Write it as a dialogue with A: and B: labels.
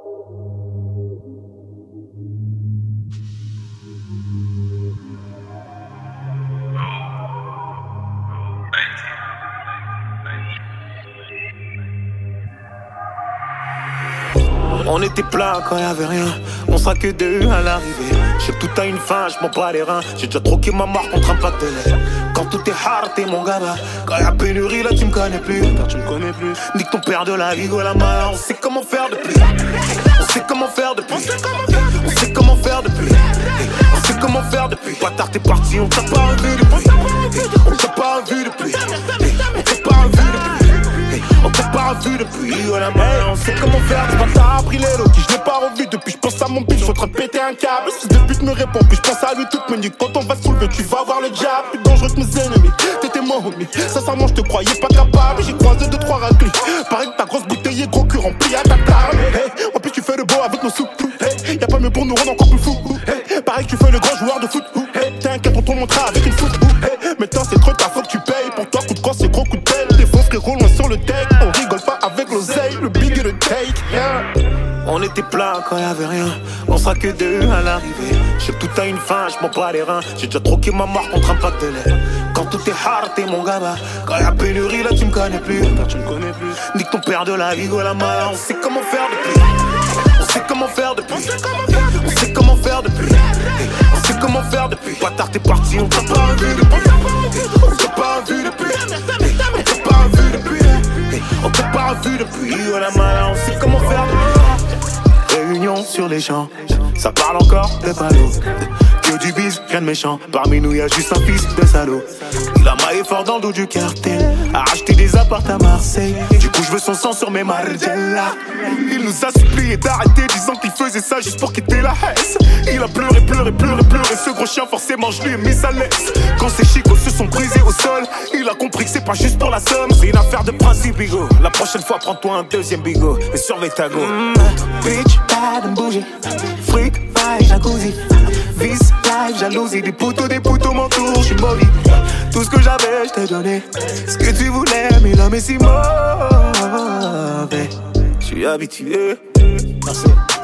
A: On était plein quand y'avait rien, on sera que deux à l'arrivée. J'ai tout a une fin, j'm'en bats les reins. J'ai déjà troqué ma marque contre un pack de lait. Quand tout est hard, t'es mon gamin. Quand y'a pénurie, là tu me connais plus. Tu me connais plus. Nique ton père de la ligue, la main. On sait comment faire depuis. On sait comment faire depuis. On sait comment faire depuis. On sait comment faire depuis. Bâtard, t'es parti, on t'a pas revu depuis. On t'a pas revu depuis. On t'a pas revu depuis. On t'a pas revu depuis, oh la main, on sait comment faire. Ce bâtard a pris les lotis, je l'ai pas revu depuis. Je pense à mon pif, je suis en train de péter un câble. Si ce pute me répond, puis je pense à lui toute mes nuits. Quand on va soulever, tu vas voir le diable. Plus dangereux que mes ennemis, t'étais mon homie. Sincèrement, je te croyais pas capable. J'ai croisé 2-3 raclis. Pareil que ta grosse bouteille est gros cul rempli à ta table. Hey, en plus, tu fais le beau avec nos soupes. Hey, y'a pas mieux pour nous rendre encore plus fous. Hey, pareil que tu fais le grand joueur de foot. Hey, t'inquiète, on te montrera avec une foot. Hey, maintenant, c'est trop ta faute, tu payes. Pour toi, coup de crosse, c'est gros coup de pelle. Tes faux frérot loin sur le deck. On rigole pas avec l'oseille, le big et le take, yeah. On était plein quand y'avait rien, on sera que deux à l'arrivée. J'ai tout a une fin, j'm'en bats les reins. J'ai déjà troqué ma marque contre un pack de lait. Quand tout est hard, t'es mon gamin. Quand y'a pénurie, là tu me connais plus. Tu me connais plus. Nique ton père de la ligue, la main. On sait comment faire depuis. On sait comment faire depuis. On sait comment faire depuis. On sait comment faire depuis. Bâtard, t'es parti, on t'a pas revu depuis. On t'a pas revu depuis. On t'a pas revu depuis. On t'a pas revu depuis, oh la main, on sait comment faire. Réunion sur les champs, ça parle encore de ballot. Que du bise, rien de méchant. Parmi nous y'a juste un fils de salaud. Il a maillé fort dans le dos du cartel, a acheté des apparts à Marseille. Du coup je veux son sang sur mes Margiela. Il nous a supplié d'arrêter, disant qu'il faisait ça juste pour quitter la Hesse. Il a pleuré, pleuré, pleuré, pleuré. Ce gros chien forcément je lui ai mis à l'aise. Quand ses chicots se sont brisés au sol, il a compris que c'est pas juste pour la somme. C'est une affaire de principe, bigo. La prochaine fois prends-toi un deuxième bigo et surveille ta go. Bitch, pas de me bouger. Fric, vibe, jacuzzi. Vice, life, jalousie. Des poteaux m'entourent, j'suis mauvais. Tout ce que j'avais, j't'ai donné. Ce que tu voulais, mais l'homme est si mauvais. J'suis habitué. Merci.